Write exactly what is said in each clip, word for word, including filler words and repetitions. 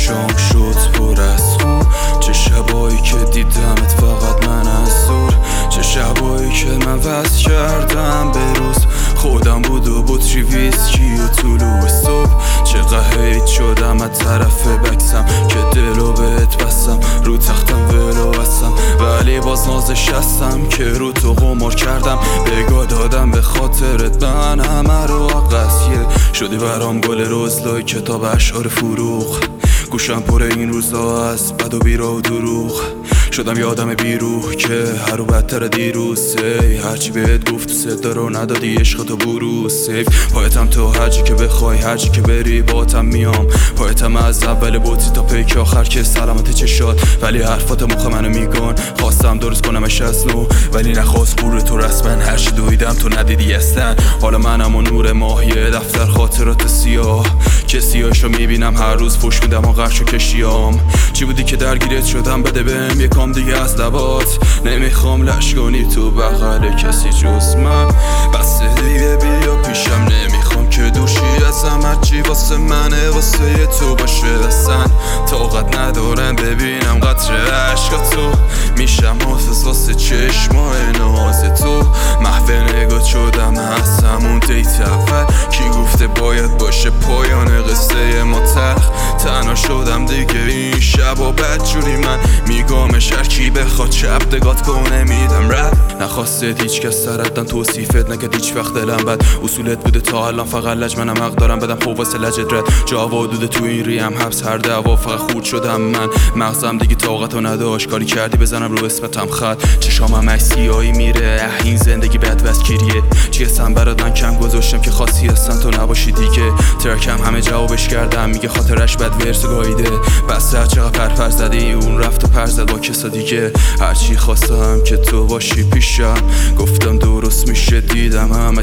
چشام شد پر از خون، چه شبایی که دیدمت فقط من از دور، چه شبایی که من وصل کردم به روز خودم بود و بطری ویسکی و طلوع صبح. چقدر هیت شدم از طرف بکسم که دلو بهت بستم، رو تختم ولو بستم ولی باز نازش هستم که رو تو قمار کردم، بگاه دادم به خاطرت من همه رو قصیه شدی برام گل روزلای کتاب اشعار فروغ. گوشم پر این روزا از بد و بیرا و دروغ، شدم یه آدم بیروح که هر رو بدتر دیروز. سی هرچی بهت گفت دوست دارو ندادی عشق تو بروز. سیف پایتم تو هرچی که بخوای هرچی که بری باتم میام، پایتم از اول بوتی تا پیک آخر که سلامت چشات، ولی حرفات مخ منو میگن خواستم درست کنمش از نو ولی نخواست بور تو رسما، هرچی دویدم تو ندیدی اصلا. حالا منم و نور ماهیه دفتر خاطرات سیاه که سیاهشو میبینم هر روز فوش میدم و قرشو کشیام. چی بودی که درگیرت شدم بده بهم یکم دیگه از لبات، نمیخوام لش کنی تو بغل کسی جز من، بس دیگه بیا پیشم نمیخوام که دوشی ازم، هرچی واسه منه واسه تو باشه اصلا. طاقت ندارم ببینم قطره عشقاتو، میشم حافظ واسه چشمای ناز تو، محو نگات شدم از همون دیت اول، کی گفته باید باشه پایان قصه ما تلخ. تنها شدم دیگه این شب و بدجوری من میگامش هرکی بخواد چپ دگات کنه میدم رد. نخواستید هیچ کس سردن توصیفت نکرد هیچ وقت دلم بد، اصولت بوده تا الان فقط لج منم حق دارم بدم خوب واسه لجت رد. جا وادوده تو این ریم حبس هر دعوا فقط خورد شدم من، مغزم دیگه طاقتو نداشت کاری کردی بزنم رو اسمتم خط. چشامم عکس سیاهی میره اه این زندگی بد وسکیریه، چی هستم برات من کم گذاشتم که خاصی هستن تو نباشی دیگه. ترکم همه جوابش کردم میگه خاطرش بد ورس گاییده، بس هر چقدر پرپر زدی اون رفت و پر زد با کسا دیگه. هرچی خواستم که تو باشی پیشم گفتم درست میشه دیدم همه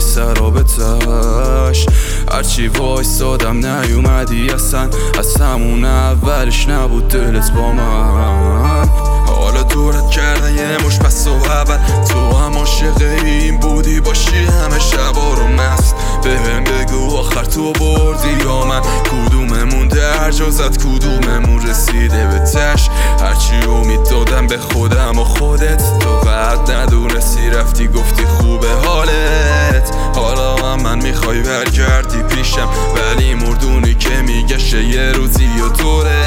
سرابتش، هرچی وایسادم نیومدی اصلا، از همون اولش نبود دلت با من. حالا دورت کردن یه مش پس و اول تو هم عاشق این بودی باشی همه شبا رو مست، بهم بگو آخر تو بردی یا من، کدوممون در جازت کدوممون رسیده به تش. هرچی امید دادم به خودم و خودت تو قد ندونستی رفتی گفتی خوبه حالت. حالا هم من میخوای برگردی پیشم ولی مردونی که میگشه یه روزی و دوره،